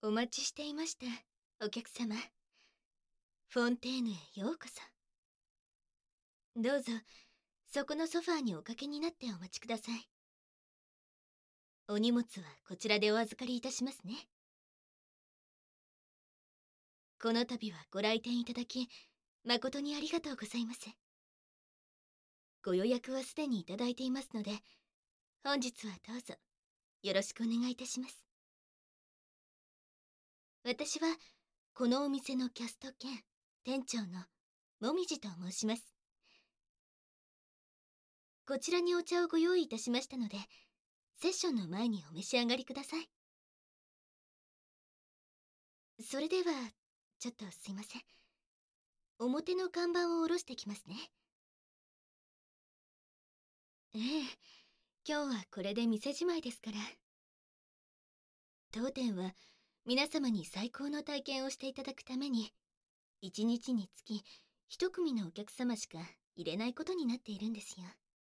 お待ちしていました、お客様。フォンテーヌへようこそ。どうぞ、そこのソファーにおかけになってお待ちください。お荷物はこちらでお預かりいたしますね。この度はご来店いただき、誠にありがとうございます。ご予約はすでにいただいていますので、本日はどうぞ、よろしくお願いいたします。私は、このお店のキャスト兼店長のもみじと申します。こちらにお茶をご用意いたしましたので、セッションの前にお召し上がりください。それでは、ちょっとすいません。表の看板を下ろしてきますね。ええ、今日はこれで店じまいですから。当店は皆様に最高の体験をしていただくために、一日につき一組のお客様しか入れないことになっているんですよ。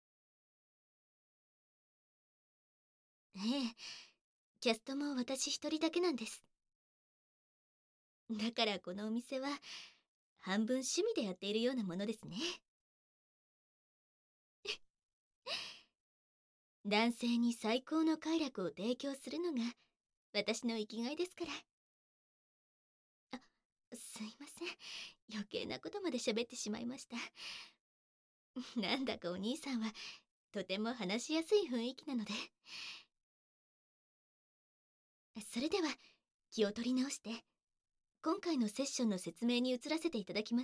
ええ、キャストも私一人だけなんです。だからこのお店は半分趣味でやっているようなものですね。男性に最高の快楽を提供するのが私の生きがいですから。あ、すいません。余計なことまで喋ってしまいました。なんだかお兄さんはとても話しやすい雰囲気なので。それでは気を取り直して今回のセッションの説明に移らせていただきます。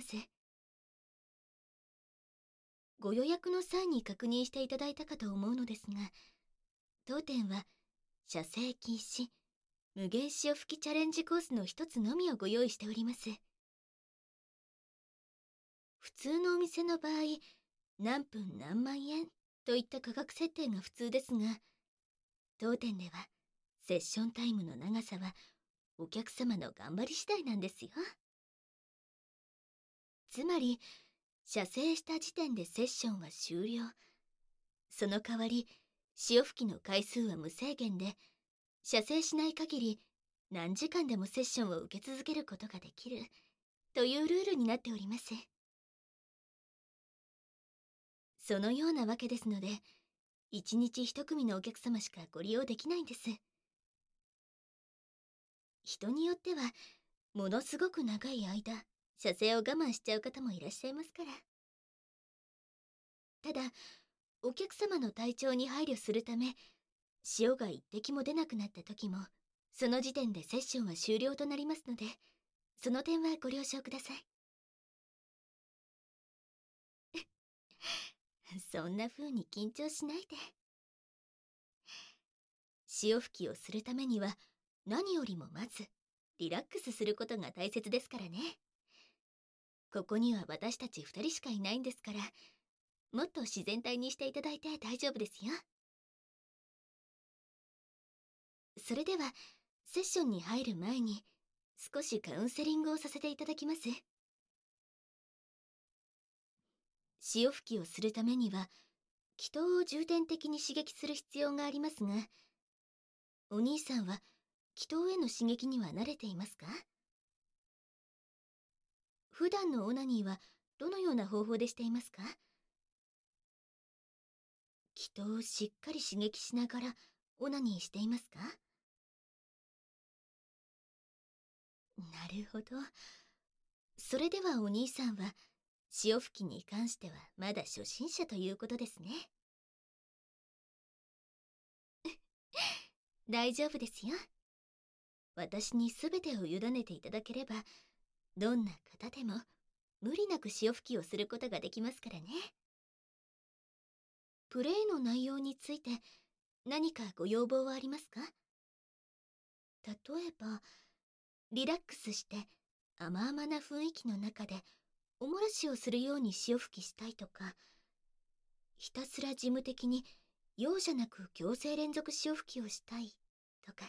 ご予約の際に確認していただいたかと思うのですが、当店は射精禁止無限潮吹きチャレンジコースの一つのみをご用意しております。普通のお店の場合、何分何万円といった価格設定が普通ですが、当店ではセッションタイムの長さはお客様の頑張り次第なんですよ。つまり射精した時点でセッションは終了。その代わり潮吹きの回数は無制限で、射精しない限り何時間でもセッションを受け続けることができるというルールになっております。そのようなわけですので、一日一組のお客様しかご利用できないんです。人によってはものすごく長い間射精を我慢しちゃう方もいらっしゃいますから。ただお客様の体調に配慮するため、潮が一滴も出なくなった時もその時点でセッションは終了となりますので、その点はご了承ください。そんな風に緊張しないで。潮吹きをするためには何よりもまずリラックスすることが大切ですからね。ここには私たち2人しかいないんですから、もっと自然体にしていただいて大丈夫ですよ。それではセッションに入る前に少しカウンセリングをさせていただきます。潮吹きをするためには気筒を重点的に刺激する必要がありますが、お兄さんは気筒への刺激には慣れていますか？普段のオナニーはどのような方法でしていますか？気筒をしっかり刺激しながらオナニーしていますか？なるほど。それではお兄さんは潮吹きに関してはまだ初心者ということですね。大丈夫ですよ。私に全てを委ねていただければ、どんな方でも無理なく潮吹きをすることができますからね。プレイの内容について何かご要望はありますか？例えばリラックスして甘々な雰囲気の中でおもらしをするように潮吹きしたいとか、ひたすら事務的に容赦なく強制連続潮吹きをしたいとか。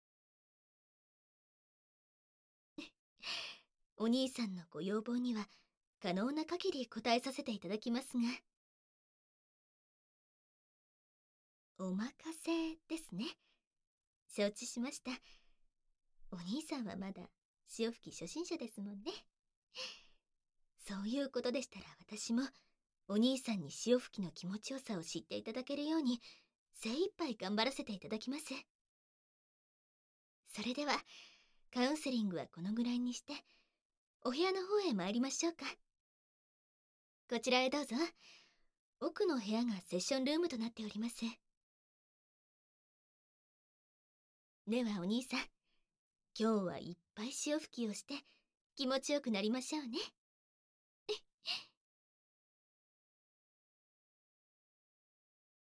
お兄さんのご要望には可能な限り答えさせていただきますが。お任せですね。承知しました。 お兄さんはまだ潮吹き初心者ですもんね。そういうことでしたら私もお兄さんに潮吹きの気持ちよさを知っていただけるように精一杯頑張らせていただきます。それではカウンセリングはこのぐらいにしてお部屋の方へ参りましょうか。こちらへどうぞ。奥の部屋がセッションルームとなっております。ではお兄さん、今日はいっぱい潮吹きをして気持ちよくなりましょうね。